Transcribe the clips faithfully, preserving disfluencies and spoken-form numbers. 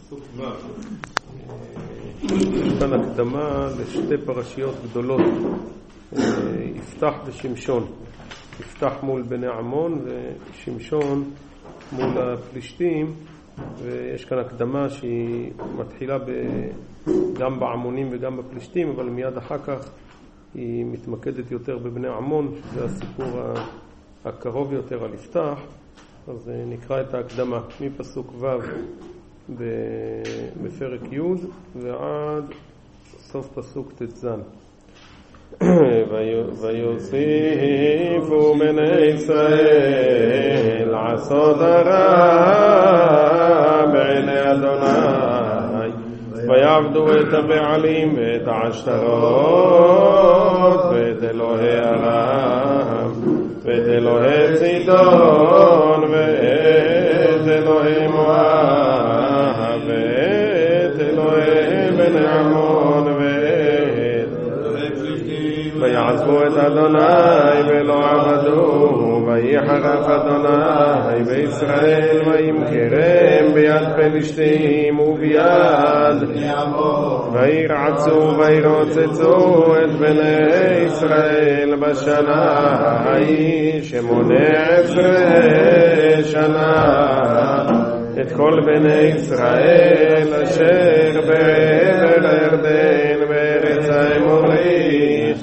פסוק ו'. יש כאן הקדמה לשתי פרשיות גדולות, יפתח ושמשון. יפתח מול בני עמון ושמשון מול הפלישתים, ויש כאן הקדמה שהיא מתחילה גם בעמונים וגם בפלישתים, אבל מיד אחר כך היא מתמקדת יותר בבני עמון, שזה הסיפור הקרוב יותר על יפתח. אז נקרא את ההקדמה מפסוק ו' בפרק י' ועד סוף פסוק ט"ז. ויוסיפו בני ישראל לעשות הרע בעיני אדוני, ויעבדו את הבעלים ואת העשתרות ואת אלוהי ארם ואת אלוהי צידון ואת אלוהי מואב ואת אלוהי בני עמון ואת ויעזבו את אדוני ולא עבדו, ויחרף אדוני בישראל וימכרם ביד פלישתים וביד וירעצו וירוצצו את בני ישראל בשנה ההיא שמונה עשרה שנה את כל בני ישראל אשר בעבר הירדן בארץ האמורי,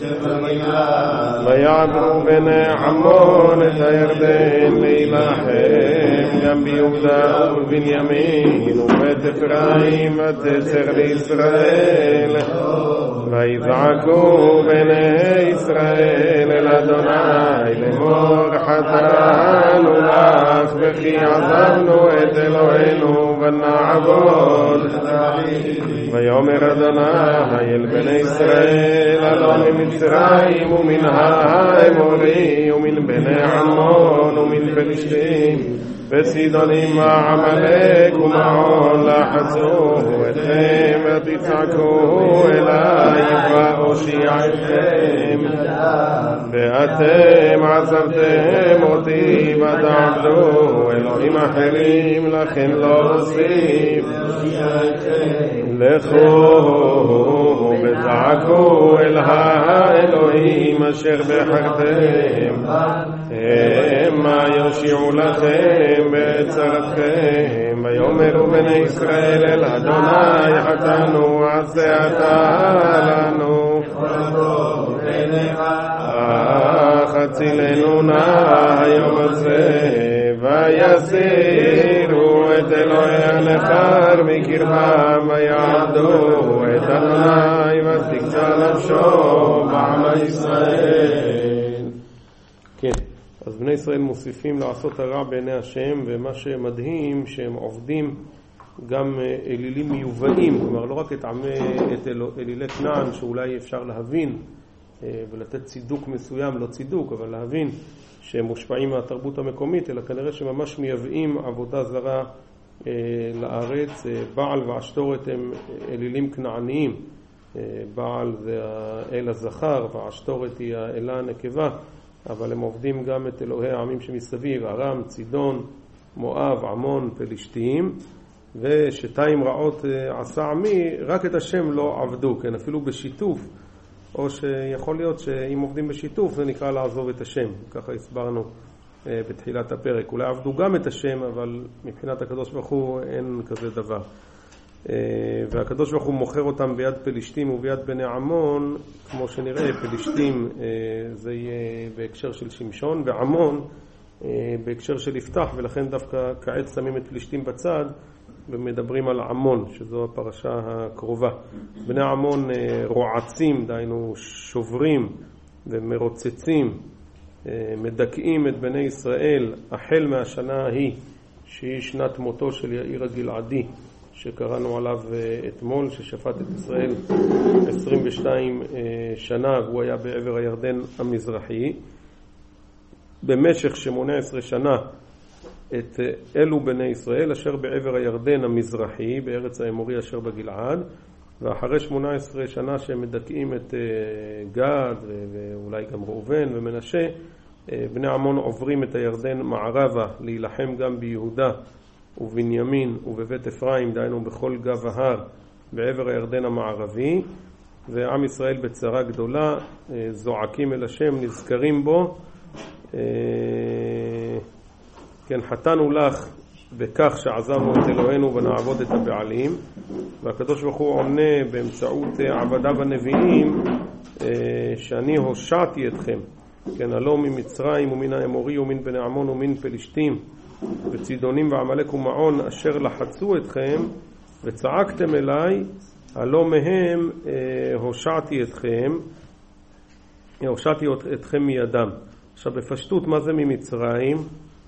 ויעברו בני עמון את הירדן להילחם גם ביהודה ובבנימין ובית אפרים ותצר לישראל, ויזעקו בני ישראל אל אדוני לאמור חטאנו לך וכי עזבנו את אלוהינו ונעבוד. ויאמר אדוני אל בני ישראל עלו ממצרים ומן האמורי ומן בני עמון ומן פלישתים וצידונים ועמלק ומעון לחצו אתכם ותצעקו אלי ואושיע אתכם, ואתם עזבתם אותי ותעבדו אלוהים אחרים, לכן לא אוסיף לכו ותעקו אל האלוהים אשר בחרתם, המה יושיעו לכם בצרתכם. ויאמרו בני ישראל אל אדוני חטאנו עשה אתה לנו, אך הצילנו נא היום הזה. ויסירו את אלוהי הנכר מקרבם ויעבדו את אדוני ותקצה נפשו בעם ישראל. כן, אז בני ישראל מוסיפים לעשות הרע בעיני השם, ומה שמדהים שהם עובדים גם אלילים מיובאים, כלומר לא רק את עמי, את אל, אלילי כנען שאולי אפשר להבין ולתת צידוק מסוים, לא צידוק אבל להבין שהם מושפעים מהתרבות המקומית, אלא כנראה שממש מייבאים עבודה זרה אה, לארץ. אה, בעל ועשתורת הם אלילים כנעניים, אה, בעל זה האל הזכר והעשתורת היא האלה הנקבה, אבל הם עובדים גם את אלוהי העמים שמסביב, ארם, צידון, מואב, עמון, פלישתים, ושתיים רעות אה, עשה עמי, רק את השם לא עבדו, כן, אפילו בשיתוף, או שיכול להיות שאם עובדים בשיתוף זה נקרא לעזוב את השם, ככה הסברנו אה, בתחילת הפרק. אולי עבדו גם את השם, אבל מבחינת הקדוש ברוך הוא אין כזה דבר. אה, והקדוש ברוך הוא מוכר אותם ביד פלישתים וביד בני עמון, כמו שנראה, פלישתים אה, זה יהיה בהקשר של שמשון, ועמון אה, בהקשר של יפתח, ולכן דווקא כעת שמים את פלישתים בצד, ומדברים על עמון, שזו הפרשה הקרובה. בני עמון רועצים, דהיינו שוברים ומרוצצים, מדכאים את בני ישראל החל מהשנה ההיא, שהיא שנת מותו של יאיר הגלעדי, שקראנו עליו אתמול, ששפט את ישראל עשרים ושתיים שנה, והוא היה בעבר הירדן המזרחי. במשך שמונה עשרה שנה את אלו בני ישראל אשר בעבר הירדן המזרחי בארץ האמורי אשר בגלעד, ואחרי שמונה עשרה שנה שהם מדכאים את גד ואולי גם ראובן ומנשה, בני עמון עוברים את הירדן מערבה להילחם גם ביהודה ובנימין ובבית אפרים, דהיינו בכל גב ההר בעבר הירדן המערבי, ועם ישראל בצרה גדולה, זועקים אל השם, נזכרים בו. כן, חטאנו לך בכך שעזבנו את אלוהינו ונעבוד את הבעלים, והקדוש ברוך הוא עונה באמצעות עבדיו הנביאים שאני הושעתי אתכם, כן, הלא ממצרים ומן האמורי ומן בני עמון ומן פלישתים וצידונים ועמלק ומעון אשר לחצו אתכם וצעקתם אליי, הלא מהם הושעתי אתכם, הושעתי אתכם מידם. עכשיו בפשטות מה זה ממצרים?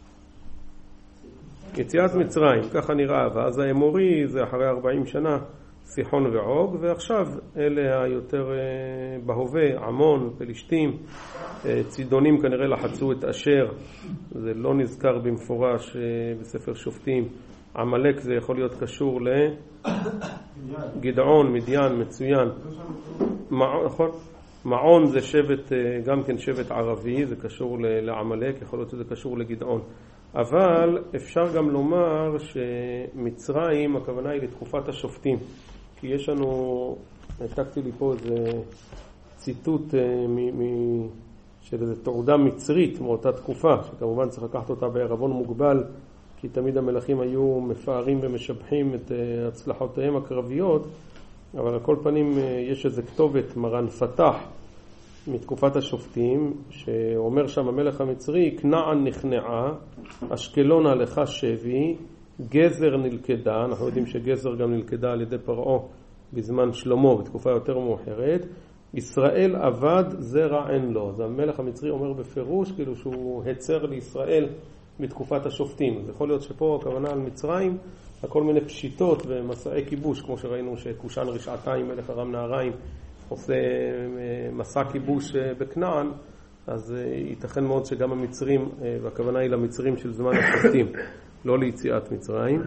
יציאת מצרים, ככה נראה, ואז האמורי זה אחרי ארבעים שנה סיחון ועוג, ועכשיו אלה היותר בהווה, עמון, פלישתים, צידונים כנראה לחצו את אשר, זה לא נזכר במפורש בספר שופטים. עמלק זה יכול להיות קשור לגדעון, מדיין, מצוין. נכון? מעון זה שבט, גם כן שבט ערבי, זה קשור לעמלק, יכול להיות שזה קשור לגדעון. אבל אפשר גם לומר שמצרים, הכוונה היא לתקופת השופטים. כי יש לנו, העתקתי לי פה איזה ציטוט מ- מ- של איזו תעודה מצרית מאותה תקופה, שכמובן צריך לקחת אותה בערבון מוגבל, כי תמיד המלכים היו מפארים ומשבחים את הצלחותיהם הקרביות, אבל על כל פנים יש איזו כתובת, מרן פתח, מתקופת השופטים, שאומר שם המלך המצרי, כנען נכנעה, אשקלון הלכה שבי, גזר נלכדה, אנחנו יודעים שגזר גם נלכדה על ידי פרעה בזמן שלמה, בתקופה יותר מאוחרת, ישראל עבד זרע אין לו. אז המלך המצרי אומר בפירוש כאילו שהוא הצר לישראל בתקופת השופטים. אז יכול להיות שפה הכוונה על מצרים, הכל מיני פשיטות ומסעי כיבוש, כמו שראינו שקושן רשעתיים מלך ארם נהריים עושה מסע כיבוש בכנען, אז ייתכן מאוד שגם המצרים, והכוונה היא למצרים של זמן השופטים, לא ליציאת מצרים.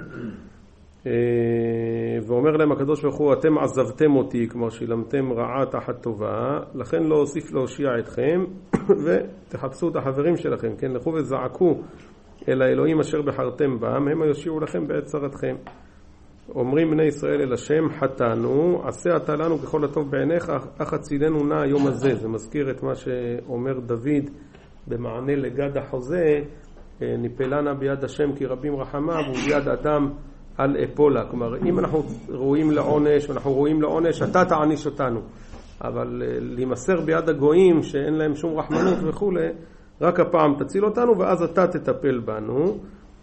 ואומר להם הקדוש ברוך הוא, אתם עזבתם אותי, כלומר שילמתם רעה תחת טובה, לכן לא אוסיף להושיע אתכם, ותחפשו את החברים שלכם, כן, לכו וזעקו אל האלוהים אשר בחרתם בם, הם יושיעו לכם בעת צרתכם. אומרים בני ישראל אל השם, חטאנו, עשה אתה לנו ככל הטוב בעיניך, אך הצילנו נא היום הזה. זה מזכיר את מה שאומר דוד במענה לגד החוזה, ניפלנה ביד השם כי רבים רחמיו וביד אדם על אפולה. כלומר, אם אנחנו רואים לעונש, ואנחנו רואים לעונש, אתה תעניש אותנו. אבל להימסר ביד הגויים שאין להם שום רחמנות וכו', רק הפעם תציל אותנו ואז אתה תטפל בנו.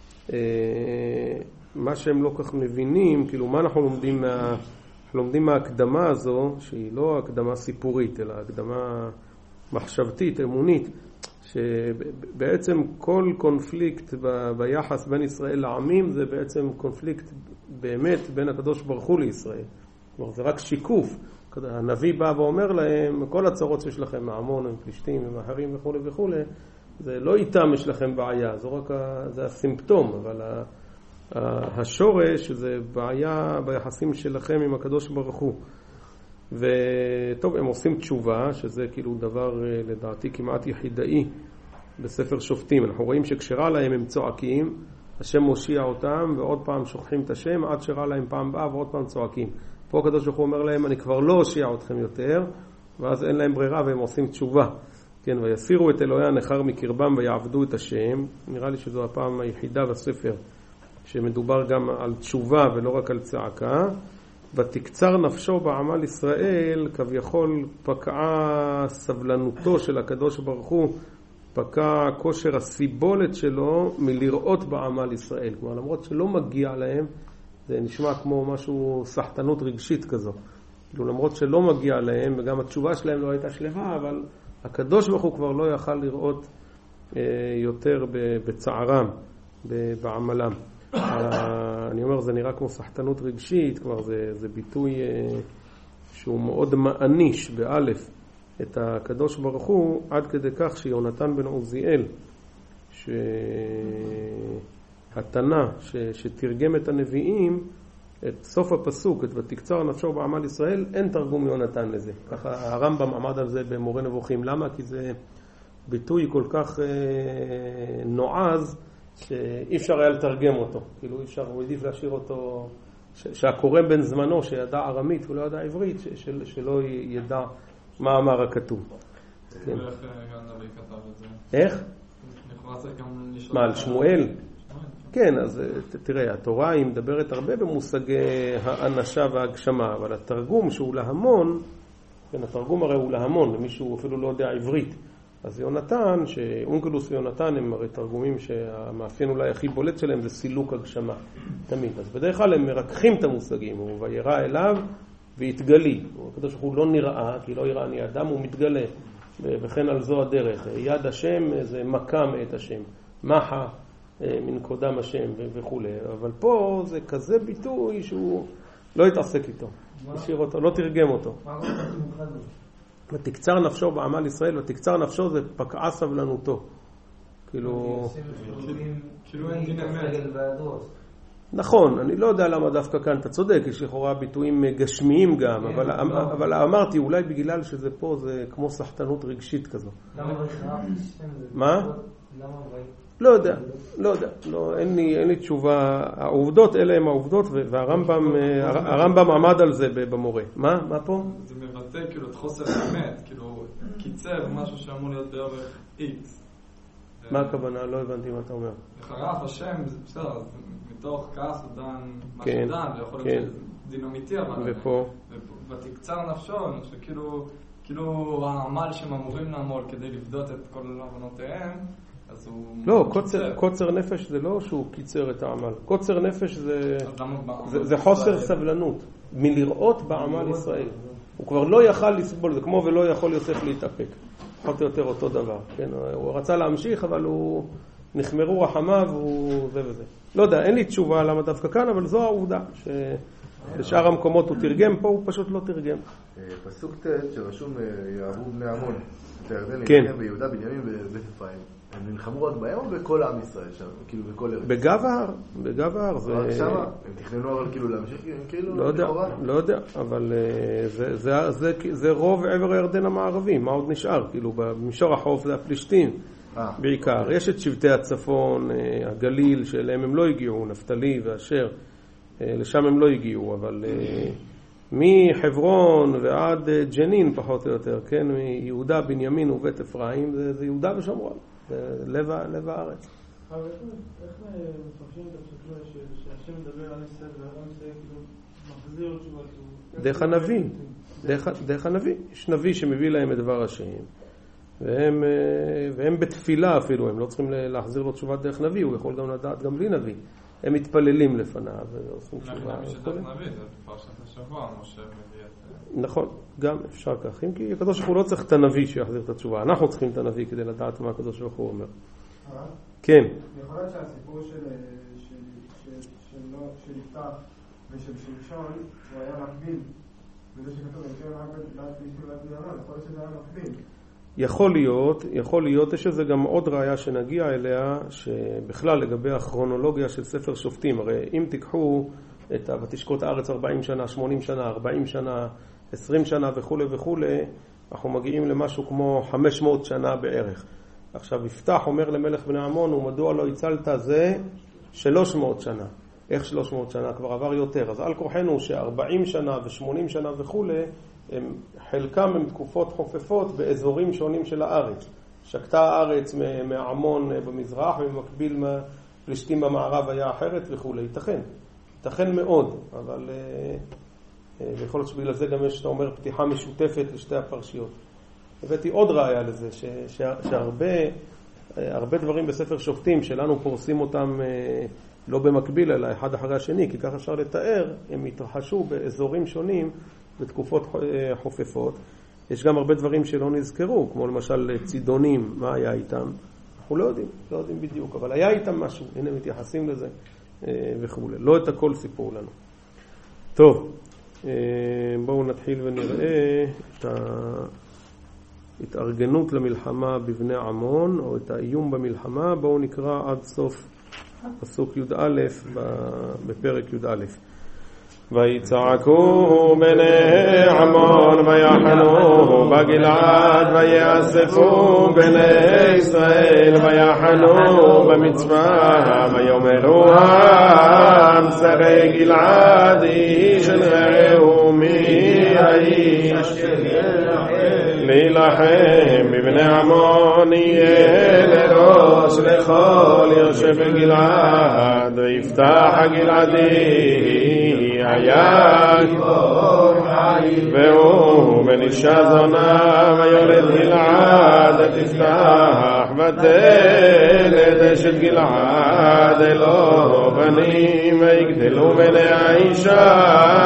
מה שהם לא כך מבינים, כאילו מה אנחנו לומדים מה, אנחנו לומדים מההקדמה הזו, שהיא לא הקדמה סיפורית, אלא הקדמה מחשבתית, אמונית, שבעצם כל קונפליקט ב, ביחס בין ישראל לעמים, זה בעצם קונפליקט באמת בין הקדוש ברוך הוא לישראל. כלומר, זה רק שיקוף. הנביא בא ואומר להם, כל הצרות שיש לכם, מעמון, עם פלישתים, עם ההרים וכו' וכו', זה לא איתם יש לכם בעיה, זה רק זה הסימפטום, אבל ה... השורש זה בעיה ביחסים שלכם עם הקדוש ברוך הוא. וטוב, הם עושים תשובה, שזה כאילו דבר לדעתי כמעט יחידאי בספר שופטים. אנחנו רואים שכשרע להם הם צועקים, השם מושיע אותם, ועוד פעם שוכחים את השם, עד שרע להם פעם באה ועוד פעם צועקים. פה הקדוש ברוך הוא אומר להם, אני כבר לא הושיע אתכם יותר, ואז אין להם ברירה והם עושים תשובה. כן, ויסירו את אלוהי הנכר מקרבם ויעבדו את השם. נראה לי שזו הפעם היחידה בספר שמדובר גם על תשובה ולא רק על צעקה. ותקצר נפשו בעמל ישראל, כביכול פקעה סבלנותו של הקדוש ברוך הוא, פקע כושר הסיבולת שלו מלראות בעמל ישראל. כלומר, למרות שלא מגיע להם, זה נשמע כמו משהו סחטנות רגשית כזו. כאילו, למרות שלא מגיע להם, וגם התשובה שלהם לא הייתה שלמה, אבל הקדוש ברוך הוא כבר לא יכל לראות אה, יותר בצערם, בעמלם. אני אומר, זה נראה כמו סחטנות רגשית, כבר זה, זה ביטוי שהוא מאוד מעניש באלף את הקדוש ברוך הוא, עד כדי כך שיונתן בן עוזיאל, שהתנא ש, שתרגם את הנביאים, את סוף הפסוק, את ותקצר נפשו בעמל ישראל, אין תרגום יונתן לזה. ככה הרמב"ם עמד על זה במורה נבוכים. למה? כי זה ביטוי כל כך נועז, שאי אפשר היה לתרגם אותו, כאילו אי אפשר, הוא העדיף להשאיר אותו, שהקורא בן זמנו שידע ארמית ולא ידע עברית, שלא ידע מה אמר הכתוב. איך גם נביא כתב את זה? איך? מה, על שמואל? כן, אז תראה, התורה היא מדברת הרבה במושגי האנשה וההגשמה, אבל התרגום שהוא להמון, כן, התרגום הרי הוא להמון, למישהו אפילו לא יודע עברית. אז יונתן, שאונקלוס ויונתן הם הרי תרגומים שהמאפיין אולי הכי בולט שלהם זה סילוק הגשמה, תמיד. אז בדרך כלל הם מרככים את המושגים, הוא וירא אליו והתגלי. הקדוש ברוך הוא לא נראה, כי לא יראה אני אדם, הוא מתגלה. וכן על זו הדרך. יד השם זה מכה מאת השם. מחה מן קודם השם וכו'. אבל פה זה כזה ביטוי שהוא לא התעסק איתו. השאיר אותו, לא תרגם אותו. ותקצר נפשו בעמל ישראל, ותקצר נפשו זה פקעה סבלנותו. כאילו... כאילו אין דין אמת. נכון, אני לא יודע למה דווקא כאן אתה צודק, יש לכאורה ביטויים גשמיים גם, אבל, אבל אמרתי אולי בגלל שזה פה זה כמו סחטנות רגשית כזו. למה מה? לא יודע, לא יודע, לא, אין לי, אין לי תשובה. העובדות, אלה הם העובדות, והרמב"ם, הרמב"ם עמד על זה במורה. מה? מה פה? זה מבטא כאילו את חוסר האמת, כאילו קיצר משהו שאמור להיות בערך X. מה הכוונה? לא הבנתי מה אתה אומר. לחרף השם, בסדר, מתוך כעס הוא דן מה שדן, ויכול להיות דין אמיתי, אבל... ופה? ותקצר נפשו, שכאילו, כאילו העמל שהם אמורים לעמול כדי לבדות את כל עוונותיהם, אז הוא... לא, קוצר, קוצר נפש זה לא שהוא קיצר את העמל. קוצר נפש זה, זה, זה חוסר סבלנות, מלראות בעמל ישראל. הוא כבר לא יכל לסבול, זה כמו ולא יכול יוסף להתאפק. פחות או יותר אותו דבר, כן? הוא רצה להמשיך, אבל הוא נחמרו רחמיו, הוא זה וזה. לא יודע, אין לי תשובה למה דווקא כאן, אבל זו העובדה, שבשאר המקומות הוא תרגם, פה הוא פשוט לא תרגם. פסוק ט' שרשום יעברו בני עמון, את הירדן, כן. ביהודה, בנימין ובית אפרים. הם נלחמו רק בהם או בכל עם ישראל שם, כאילו בכל ארץ? בגב ההר, בגב ההר. זה... רק שמה? הם תכננו אבל כאילו להמשיך כאילו? לא יודע, לא יודע, אבל זה, זה, זה, זה רוב עבר הירדן המערבי, מה עוד נשאר? כאילו במישור החוף זה הפלישתים בעיקר. יש את שבטי הצפון, הגליל, שאליהם הם לא הגיעו, נפתלי ואשר, לשם הם לא הגיעו, אבל מחברון ועד ג'נין פחות או יותר, כן, מיהודה, בנימין ובית אפרים, זה, זה יהודה ושומרון. לב, לב הארץ. אבל איך מפרשים את הפסוק שהשם מדבר על ישראל ועל ישראל כאילו מחזיר תשובה? דרך הנביא. דרך, דרך הנביא. יש נביא שמביא להם את דבר השם. והם, והם בתפילה אפילו, הם לא צריכים להחזיר לו תשובה דרך נביא, הוא יכול גם לדעת גם בלי נביא. הם מתפללים לפניו ועושים תשובה. נביא שדרך נביא, זה פרשת השבוע, משה מביא את... נכון, גם אפשר כך. אם כי הקדוש ברוך הוא לא צריך את הנביא שיחזיר את התשובה. אנחנו צריכים את הנביא כדי לדעת מה הקדוש ברוך הוא אומר. כן. יכול להיות שהסיפור של יפתח ושל שמשון הוא היה מקביל. וזה שכתוב, אני חושב רק לדעת להשתיל רק בירון, יכול להיות שזה היה מקביל. יכול להיות, יכול להיות, יש איזה גם עוד ראיה שנגיע אליה, שבכלל לגבי הכרונולוגיה של ספר שופטים, הרי אם תיקחו את ותשקוט הארץ ארבעים שנה, שמונים שנה, ארבעים שנה, עשרים שנה וכו' וכו', אנחנו מגיעים למשהו כמו חמש מאות שנה בערך. עכשיו יפתח אומר למלך בני עמון, ומדוע לא הצלת זה שלוש מאות שנה. איך שלוש מאות שנה? כבר עבר יותר. אז על כוחנו ש-ארבעים שנה ו-שמונים שנה וכו', הם, חלקם הם תקופות חופפות באזורים שונים של הארץ. שקטה הארץ מעמון במזרח, ובמקביל פלישתים במערב היה אחרת וכו'. ייתכן. ייתכן מאוד, אבל יכול להיות שבגלל זה גם יש, אתה אומר, פתיחה משותפת לשתי הפרשיות. הבאתי עוד ראיה לזה, ש, ש, שהרבה הרבה דברים בספר שופטים שלנו פורסים אותם לא במקביל אלא אחד אחרי השני, כי כך אפשר לתאר, הם התרחשו באזורים שונים בתקופות חופפות. יש גם הרבה דברים שלא נזכרו, כמו למשל צידונים, מה היה איתם? אנחנו לא יודעים, לא יודעים בדיוק, אבל היה איתם משהו, הנה מתייחסים לזה וכו'. לא את הכל סיפור לנו. טוב, בואו נתחיל ונראה את ההתארגנות למלחמה בבני עמון, או את האיום במלחמה. בואו נקרא עד סוף פסוק י' א' בפרק י' א'. ויצעקו בני עמון ויחנו בגלעד ויאספו בני ישראל ויחנו במצווה ויאמרו העם שרי גלעד איש אל רעהו מי האיש להילחם בבני עמון יהיה לראש לכל יושב בגלעד ויפתח הגלעדי היה והוא בן אישה זונה ויולד גלעד תפתח ותלד אשת גלעד אלו בנים ויגדלו בני האישה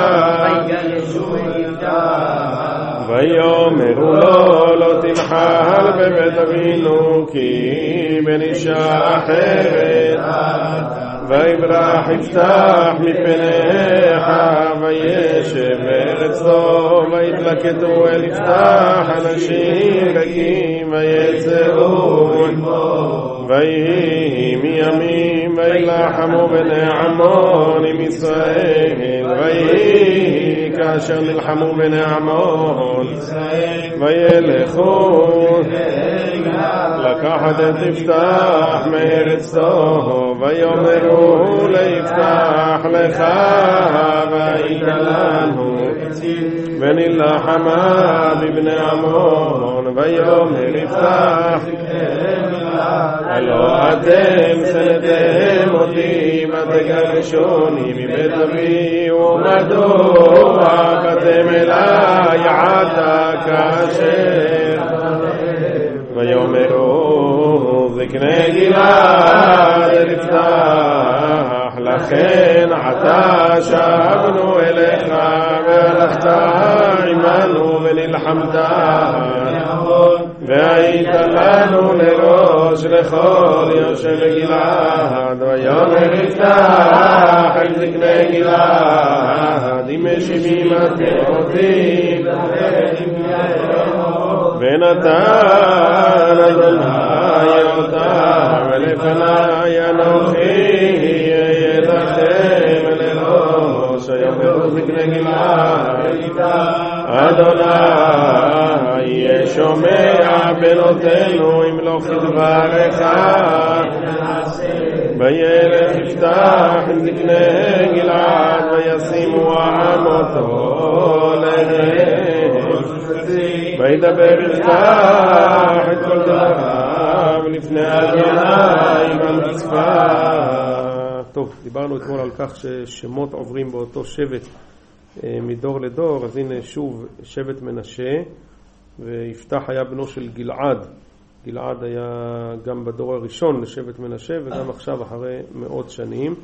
ויאמרו לו לא תנחל בבית אבינו כי בן אישה אחרת ויברח יפתח מפניך וישב בארצו ויתלקטו אל יפתח אנשים רכים ויצאו ויהי מימים וילחמו בני עמון עם ישראל ויהי כאשר נלחמו בני עמון וילכו לקחת את יפתח מארצו ויאמרו ליפתח לך והיית לנו ונלחמה בבני עמון ויאמר יפתח הלא אתם שנאתם אותי ותגרשוני מבית אבי ומדוע באתם אליי עתה כאשר ויאמרו זקני גלעד יפתח לכן עתה שבנו אליך והלכת עמנו ונלחמת והיית לנו לראש לכל יושב גלעד ויאמר יפתח אל זקני גלעד אם משיבים אתם אותי ונתן אדוני אותם ולפני אנוכי אהיה לכם לראש ויאמרו זקני גלעד אדוני יהיה שומע בנותינו אם לא כדברך וילך יפתח עם זקני גלעד וישימו העם אותו להם וידבר יפתח את כל דבריו לפני אדוני במצווה. טוב, דיברנו אתמול על כך ששמות עוברים באותו שבט מדור לדור, אז הנה שוב שבט מנשה, ויפתח היה בנו של גלעד. גלעד היה גם בדור הראשון לשבט מנשה וגם עכשיו אחרי מאות שנים.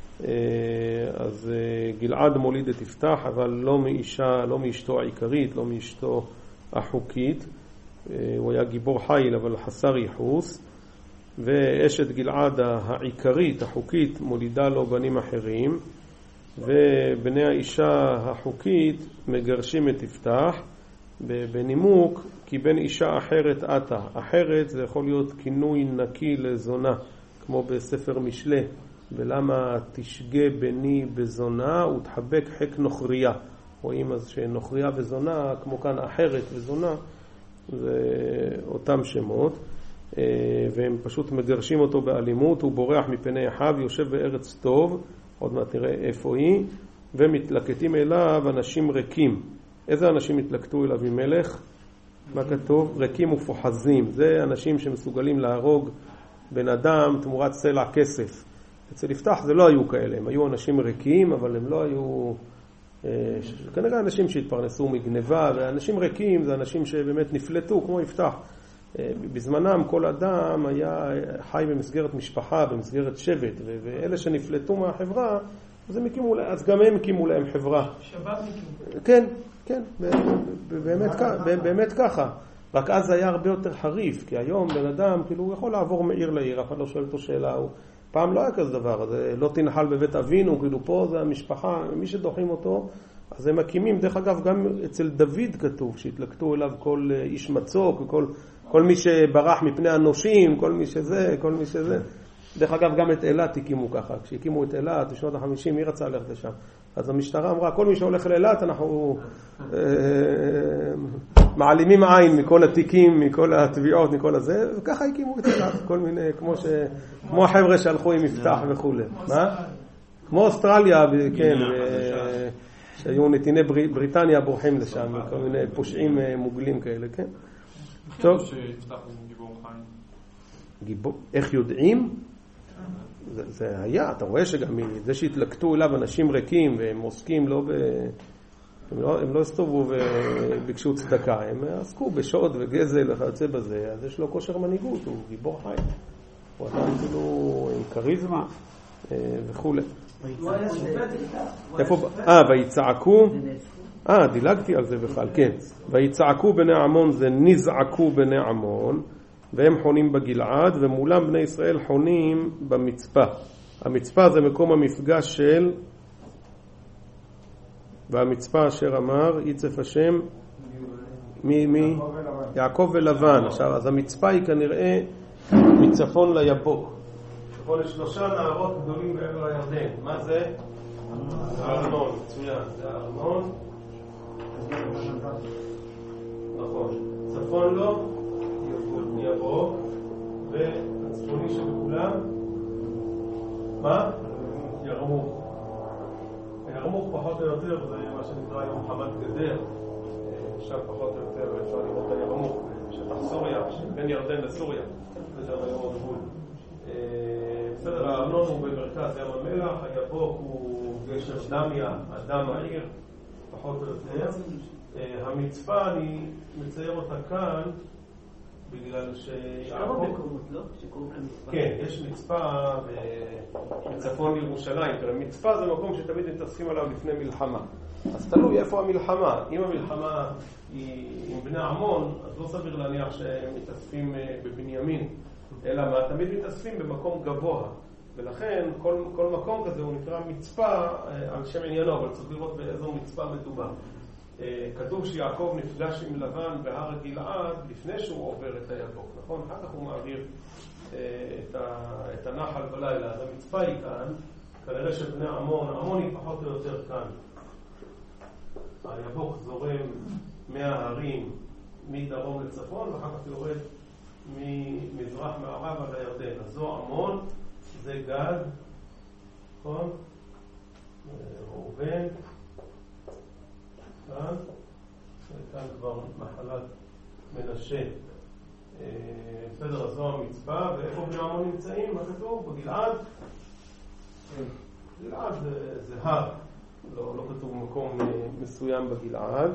אז גלעד מוליד את יפתח, אבל לא מאישה, לא מאשתו העיקרית, לא מאשתו החוקית. הוא היה גיבור חיל אבל חסר ייחוס, ואשת גלעד העיקרית החוקית מולידה לו בנים אחרים, ובני האישה החוקית מגרשים את יפתח בנימוק כי בן אישה אחרת עתה. אחרת זה יכול להיות כינוי נקי לזונה, כמו בספר משלי, ולמה תשגה בני בזונה ותחבק חק נוכריה. רואים אז שנוכריה וזונה, כמו כאן אחרת וזונה, זה אותם שמות, והם פשוט מגרשים אותו באלימות. הוא בורח מפני אחיו, יושב בארץ טוב, עוד מעט נראה איפה היא, ומתלקטים אליו אנשים ריקים. איזה אנשים התלקטו אליו ממלך? מה כתוב? ריקים ופוחזים. זה אנשים שמסוגלים להרוג בן אדם תמורת סלע כסף. אצל יפתח זה לא היו כאלה, הם היו אנשים ריקים, אבל הם לא היו, כנראה אנשים שהתפרנסו מגניבה, ואנשים ריקים זה אנשים שבאמת נפלטו כמו יפתח. בזמנם כל אדם היה חי במסגרת משפחה, במסגרת שבט, ואלה שנפלטו מהחברה, אז, הם הקימו, אז גם הם הקימו להם חברה. שבתניקים. כן, כן, באמת, באמת ככה. רק אז זה היה הרבה יותר חריף, כי היום בן אדם, כאילו, הוא יכול לעבור מעיר לעיר, אף אחד לא שואל אותו שאלה, הוא, פעם לא היה כזה דבר, אז לא תנחל בבית אבינו, כאילו פה זה המשפחה, מי שדוחים אותו, אז הם מקימים, דרך אגב, גם אצל דוד כתוב, שהתלקטו אליו כל איש מצוק, כל, כל מי שברח מפני אנושים, כל מי שזה, כל מי שזה. דרך אגב, גם את אילת הקימו ככה, כשהקימו את אילת, בשנות החמישים, מי רצה ללכת לשם? אז המשטרה אמרה, כל מי שהולך לאילת אנחנו אה, מעלימים עין מכל התיקים, מכל התביעות, מכל הזה, וככה הקימו את אילת, כל מיני, כמו, ש, כמו החבר'ה שהלכו עם מפתח וכו'. מה? כמו אוסטרליה, כן, שהיו נתיני בריטניה בורחים לשם, כל מיני פושעים מוגלים כאלה, כן? טוב. גיבור, איך יודעים? זה, זה היה, אתה רואה שגם זה שהתלקטו אליו אנשים ריקים והם עוסקים לא ב... הם לא, הם לא הסתובבו וביקשו צדקה, הם עסקו בשוד וגזל וכיוצא בזה, אז יש לו כושר מנהיגות, הוא גיבור חי. הוא אדם כאילו עם קריזמה וכו'. איפה? אה, ויצעקו? אה, דילגתי על זה בכלל, כן. ויצעקו בני עמון זה נזעקו בני עמון, והם חונים בגלעד, ומולם בני ישראל חונים במצפה. המצפה זה מקום המפגש של, והמצפה אשר אמר, יצף השם, מי, מי? יעקב ולבן. עכשיו, אז המצפה היא כנראה מצפון ליבוק. פה לשלושה נהרות גדולים בעבר הירדן. מה זה? הארנון, מצוין. זה הארנון. נכון. צפון לו, יבוק, והצפוני שבכולם, מה? ירמוך. ירמוך פחות או יותר, זה מה שנקרא היום חמת גדר. שם פחות או יותר אפשר לראות את הירמוך, בשטח סוריה, בין ירדן לסוריה. זה שם היום הגבול. בסדר, הארנון הוא במרכז ים המלח, היבוק הוא גשר דמיה, אדם העיר, פחות או יותר. המצפה, אני מצייר אותה כאן, בגלל שיעקב... כן, יש מצפה בצפון לירושלים. מצפה זה מקום שתמיד מתעסקים עליו לפני מלחמה. אז תלוי איפה המלחמה. אם המלחמה היא עם בני עמון, אז לא סביר להניח שהם מתעסקים בבנימין. אלא מה? תמיד מתאספים במקום גבוה. ולכן כל, כל מקום כזה הוא נקרא מצפה על שם עניינו, אבל צריך לראות באיזו מצפה מדובר. כתוב שיעקב נפגש עם לבן בהר גלעד לפני שהוא עובר את היבוק, נכון? אחר כך הוא מעביר את, ה, את הנחל בלילה. אז המצפה היא כאן, כנראה שבני עמון, עמון היא פחות או יותר כאן. היבוק זורם מההרים מדרום לצפון, ואחר כך יורד ממזרח מערב עד הירדן. אז זו עמון, זה גד, נכון? ראובן, כאן, וכאן כבר נחלת מנשה. בסדר, אז זו המצפה, ואיפה בני עמון נמצאים? מה כתוב? בגלעד? גלעד זה, זה הר, לא, לא כתוב מקום מסוים בגלעד.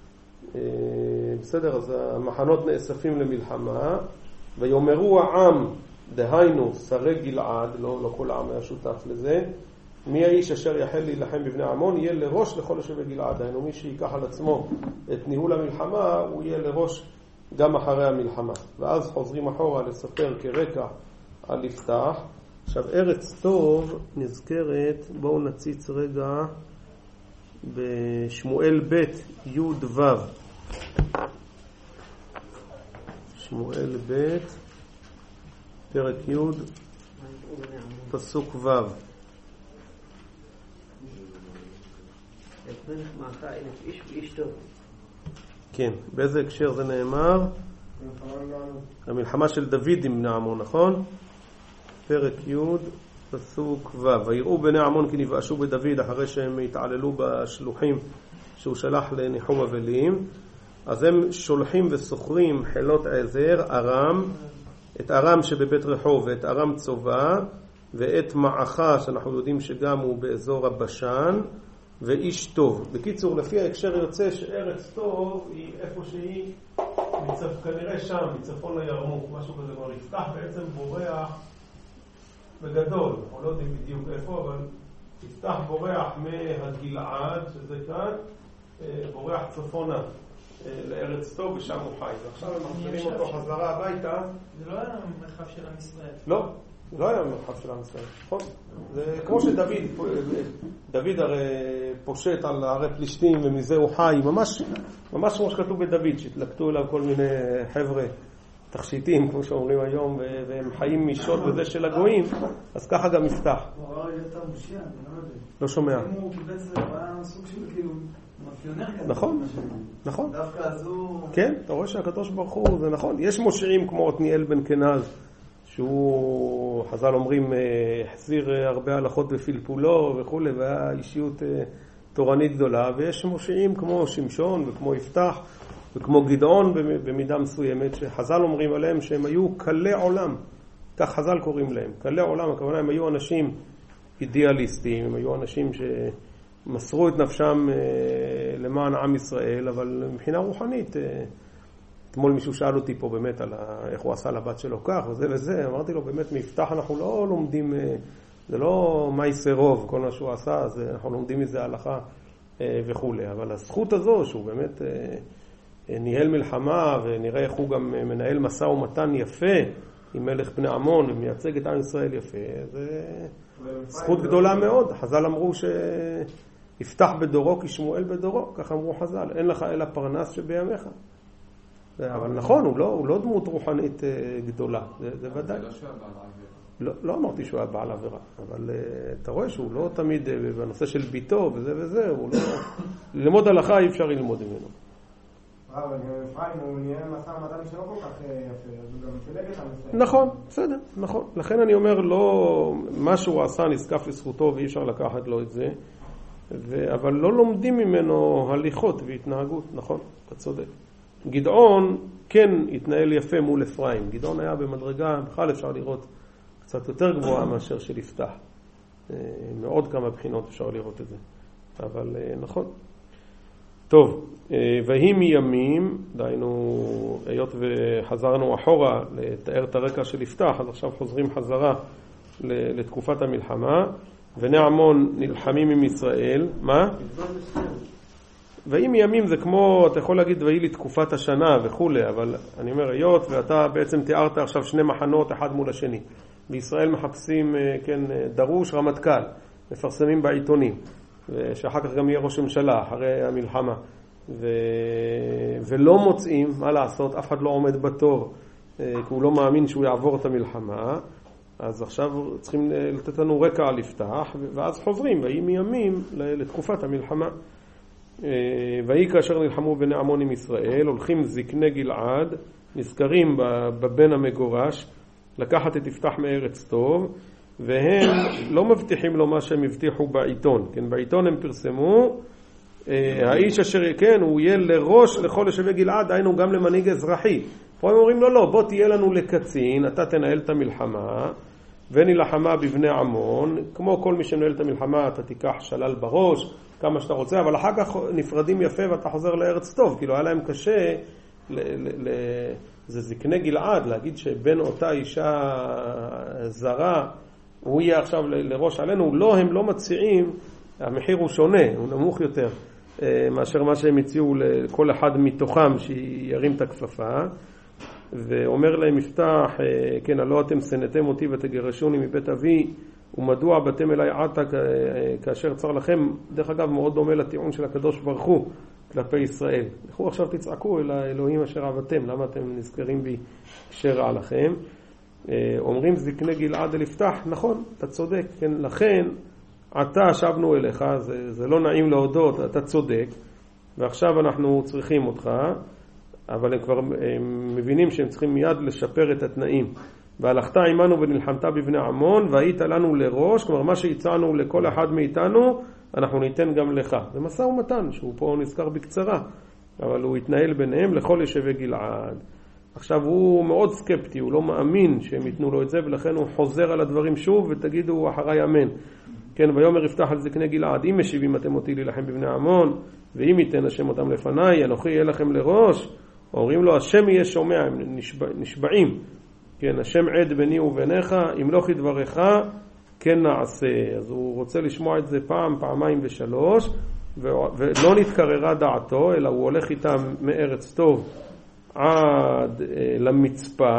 בסדר, אז המחנות נאספים למלחמה, ויאמרו העם, דהיינו, שרי גלעד, לא, לא כל העם היה שותף לזה, מי האיש אשר יחל להילחם בבני עמון, יהיה לראש לכל יושבי גלעד. דהיינו, מי שיקח על עצמו את ניהול המלחמה, הוא יהיה לראש גם אחרי המלחמה. ואז חוזרים אחורה לספר כרקע על יפתח. עכשיו, ארץ טוב נזכרת, בואו נציץ רגע, בשמואל ב' י' ו'. שמואל ב' פרק י' פסוק ו'. כן, באיזה הקשר זה נאמר? המלחמה של דוד עם בני עמון, נכון? פרק י' פסוק ו'. ויראו בני עמון כי נבאשו בדוד אחרי שהם התעללו בשלוחים שהוא שלח לניחום אבלים, אז הם שולחים וסוחרים חילות עזר, ארם, את ארם שבבית רחוב ואת ארם צובה ואת מעכה שאנחנו יודעים שגם הוא באזור הבשן ואיש טוב. בקיצור, לפי ההקשר יוצא שארץ טוב היא איפה שהיא מצפ... כנראה שם, מצפון לירמוך, משהו כזה. כבר יפתח בעצם בורח בגדול, אנחנו לא יודעים בדיוק איפה, אבל יפתח בורח מהגלעד, שזה כאן, בורח צפונה לארץ טוב, ושם הוא חי. ועכשיו הם מחזירים אותו חזרה הביתה. זה לא היה מרחב של עם ישראל. לא, זה לא היה מרחב של עם ישראל, נכון? זה כמו שדוד, דוד הרי פושט על הרי פלישתים ומזה הוא חי, ממש, ממש כמו שכתוב בדוד, שהתלקטו אליו כל מיני חבר'ה תכשיטים, כמו שאומרים היום, והם חיים משוד וזה של הגויים, אז ככה גם יפתח. הוא ראה יותר מושיע, אני לא יודע. לא שומע. אם הוא קיבץ היה סוג של כאילו מאפיונר כזה. נכון, נכון. דווקא אז הוא... כן, אתה רואה שהקדוש ברוך הוא, זה נכון. יש מושעים כמו עתניאל בן כנז, שהוא, חז"ל אומרים, החזיר הרבה הלכות בפלפולו וכו', והיה אישיות תורנית גדולה, ויש מושעים כמו שמשון וכמו יפתח, וכמו גדעון במידה מסוימת, שחז"ל אומרים עליהם שהם היו קלי עולם, כך חז"ל קוראים להם, קלי עולם, הכוונה הם היו אנשים אידיאליסטים, הם היו אנשים שמסרו את נפשם למען עם ישראל, אבל מבחינה רוחנית, אתמול מישהו שאל אותי פה באמת על איך הוא עשה לבת שלו כך וזה וזה, אמרתי לו באמת מיפתח אנחנו לא לומדים, זה לא מייסר רוב, כל מה שהוא עשה, אז אנחנו לומדים מזה הלכה וכו', אבל הזכות הזו שהוא באמת ניהל מלחמה, ונראה איך הוא גם מנהל מסע ומתן יפה עם מלך בני עמון, ומייצג את עם ישראל יפה, זה זכות גדולה מאוד. חז"ל אמרו שיפתח בדורו כשמואל בדורו, כך אמרו חז"ל, אין לך אלא פרנס שבימיך. אבל נכון, הוא לא, הוא לא דמות רוחנית גדולה, זה, זה ודאי. לא, לא אמרתי שהוא היה בעל עבירה, אבל אתה רואה שהוא לא תמיד בנושא של ביתו וזה וזה, הוא לא... ללמוד הלכה אי אפשר ללמוד ממנו. אבל אפרים הוא נהיה מסע מדע שלא כל כך יפה, אז הוא גם צדק את המסע. נכון, בסדר, נכון. לכן אני אומר, לא, מה שהוא עשה נזקף לזכותו ואי אפשר לקחת לו את זה, ו... אבל לא לומדים ממנו הליכות והתנהגות, נכון, אתה צודק. גדעון כן התנהל יפה מול אפרים, גדעון היה במדרגה, בכלל אפשר לראות קצת יותר גבוהה מאשר של יפתח. מאוד כמה בחינות אפשר לראות את זה, אבל נכון. טוב, והיא מימים, דיינו, היות וחזרנו אחורה לתאר את הרקע של יפתח, אז עכשיו חוזרים חזרה לתקופת המלחמה, ובני עמון נלחמים עם ישראל, מה? והיא מימים זה כמו, אתה יכול להגיד, והיא לתקופת השנה וכו', אבל אני אומר, היות ואתה בעצם תיארת עכשיו שני מחנות אחד מול השני, בישראל מחפשים, כן, דרוש רמטכ"ל, מפרסמים בעיתונים, ושאחר כך גם יהיה ראש ממשלה אחרי המלחמה, ו... ולא מוצאים מה לעשות, אף אחד לא עומד בתור, כי הוא לא מאמין שהוא יעבור את המלחמה, אז עכשיו צריכים לתת לנו רקע על יפתח, ואז חוזרים, והיא מימים לתקופת המלחמה. והיא כאשר נלחמו בני עמון עם ישראל, הולכים זקני גלעד, נזכרים בבן המגורש, לקחת את יפתח מארץ טוב, והם לא מבטיחים לו מה שהם הבטיחו בעיתון. כן, בעיתון הם פרסמו, האיש אשר כן, הוא יהיה לראש לכל יושבי גלעד, היינו גם למנהיג אזרחי. פה הם אומרים לו, לא, בוא תהיה לנו לקצין, אתה תנהל את המלחמה, ונלחמה בבני עמון, כמו כל מי שנהל את המלחמה, אתה תיקח שלל בראש, כמה שאתה רוצה, אבל אחר כך נפרדים יפה ואתה חוזר לארץ טוב, כאילו היה להם קשה, ל- ל- ל- זה זקני גלעד, להגיד שבין אותה אישה זרה, הוא יהיה עכשיו ל- לראש עלינו, לא, הם לא מציעים, המחיר הוא שונה, הוא נמוך יותר, מאשר מה שהם הציעו לכל אחד מתוכם שירים את הכפפה, ואומר להם יפתח, כן, הלא אתם שנאתם אותי ותגרשוני מבית אבי, ומדוע באתם אליי עתה כאשר צר לכם. דרך אגב מאוד דומה לטיעון של הקדוש ברוך הוא כלפי ישראל. לכו עכשיו תצעקו אל האלוהים אשר עבדתם, למה אתם נזכרים בי כשרע לכם? אומרים זקני גלעד אל יפתח, נכון, אתה צודק, כן, לכן עתה שבנו אליך, זה, זה לא נעים להודות, אתה צודק, ועכשיו אנחנו צריכים אותך, אבל הם כבר הם מבינים שהם צריכים מיד לשפר את התנאים. והלכת עמנו ונלחמת בבני עמון, והיית לנו לראש, כלומר מה שהצענו לכל אחד מאיתנו, אנחנו ניתן גם לך. זה מסע ומתן, שהוא פה נזכר בקצרה, אבל הוא התנהל ביניהם לכל יושבי גלעד. עכשיו הוא מאוד סקפטי, הוא לא מאמין שהם ייתנו לו את זה, ולכן הוא חוזר על הדברים שוב, ותגידו אחריי אמן. כן, ויאמר יפתח על זקני גלעד, אם משיבים אתם אותי להילחם בבני עמון, ואם ייתן השם אותם לפניי, אנוכי יהיה לכם לראש. אומרים לו, השם יהיה שומע, הם נשבע, נשבעים. כן, השם עד ביני וביניך, אם לא כדברך, כן נעשה. אז הוא רוצה לשמוע את זה פעם, פעמיים ושלוש, ולא נתקררה דעתו, אלא הוא הולך איתם מארץ טוב עד אה, למצפה,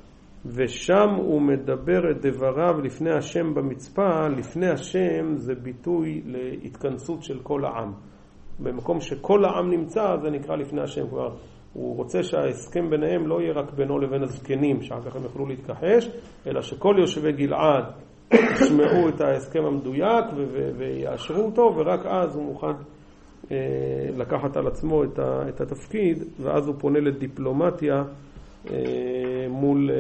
ושם הוא מדבר את דבריו לפני השם במצפה. לפני השם זה ביטוי להתכנסות של כל העם. במקום שכל העם נמצא, זה נקרא לפני השם. כבר הוא רוצה שההסכם ביניהם לא יהיה רק בינו לבין הזקנים, שאחר כך הם יוכלו להתכחש, אלא שכל יושבי גלעד ישמעו את ההסכם המדויק ויאשרו אותו, ורק אז הוא מוכן לקחת על עצמו את התפקיד, ואז הוא פונה לדיפלומטיה מול,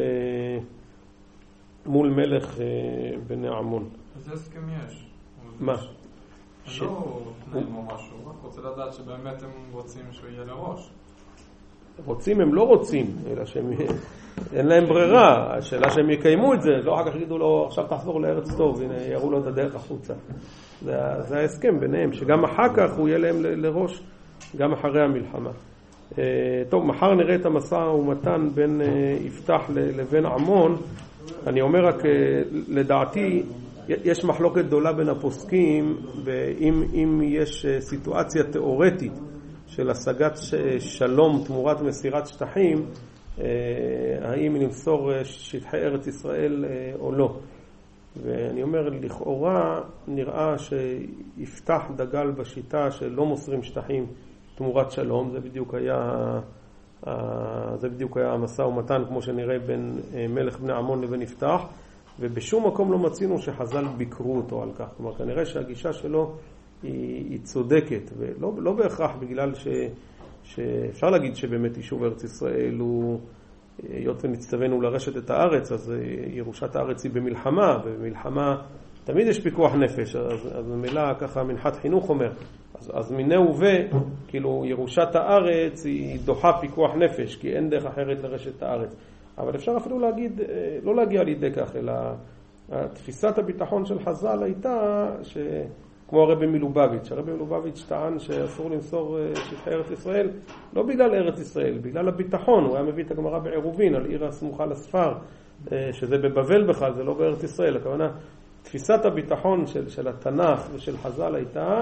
מול מלך בני עמון. איזה הסכם יש? מה? ש... לא תנאים או משהו, רק רוצה לדעת שבאמת הם רוצים שהוא יהיה לראש. רוצים הם לא רוצים, אלא שהם... אין להם ברירה, השאלה שהם יקיימו את זה, לא אחר כך יגידו לו, עכשיו תחזור לארץ טוב, הנה יראו לו את הדרך החוצה. זה, זה ההסכם ביניהם, שגם אחר כך הוא יהיה להם לראש, גם אחרי המלחמה. טוב, מחר נראה את המשא ומתן בין יפתח לבין עמון. אני אומר רק, לדעתי, יש מחלוקת גדולה בין הפוסקים, אם, אם יש סיטואציה תיאורטית של השגת שלום תמורת מסירת שטחים, האם נמסור שטחי ארץ ישראל או לא. ואני אומר, לכאורה נראה שיפתח דגל בשיטה שלא מוסרים שטחים תמורת שלום. זה בדיוק היה, זה בדיוק היה המשא ומתן, כמו שנראה בין מלך בני עמון לבין יפתח, ובשום מקום לא מצינו שחז"ל ביקרו אותו על כך. כלומר, כנראה שהגישה שלו היא, היא צודקת, ולא לא בהכרח בגלל ש, שאפשר להגיד שבאמת יישוב ארץ ישראל הוא, היות ונצטווינו לרשת את הארץ, אז ירושת הארץ היא במלחמה, ובמלחמה תמיד יש פיקוח נפש, אז, אז במילה ככה מנחת חינוך אומר, אז, אז מיני ובה, כאילו ירושת הארץ היא דוחה פיקוח נפש, כי אין דרך אחרת לרשת את הארץ. אבל אפשר אפילו להגיד, לא להגיע לידי כך, אלא תפיסת הביטחון של חז"ל הייתה, כמו הרבי מלובביץ', הרבי מלובביץ' טען שאסור למסור שטחי ארץ ישראל, לא בגלל ארץ ישראל, בגלל הביטחון. הוא היה מביא את הגמרא בעירובין על עיר הסמוכה לספר, שזה בבבל בכלל, זה לא בארץ ישראל. הכוונה, תפיסת הביטחון של, של התנ"ך ושל חז"ל הייתה,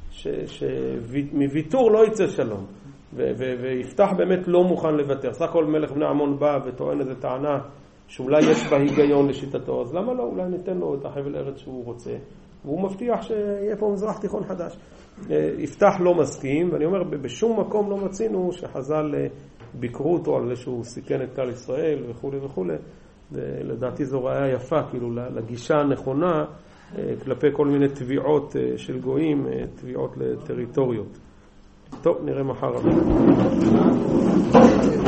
שמוויתור לא יצא שלום. ויפתח באמת לא מוכן לוותר. סך הכל מלך בני עמון בא וטוען איזו טענה שאולי יש בה היגיון לשיטתו, אז למה לא? אולי ניתן לו את החבל ארץ שהוא רוצה, והוא מבטיח שיהיה פה מזרח תיכון חדש. יפתח לא מסכים, ואני אומר, בשום מקום לא מצינו שחז"ל ביקרו אותו על זה שהוא סיכן את כלל ישראל וכו' וכו'. לדעתי זו ראיה יפה, כאילו לגישה הנכונה כלפי כל מיני תביעות של גויים, תביעות לטריטוריות. טוב, נראה מחר.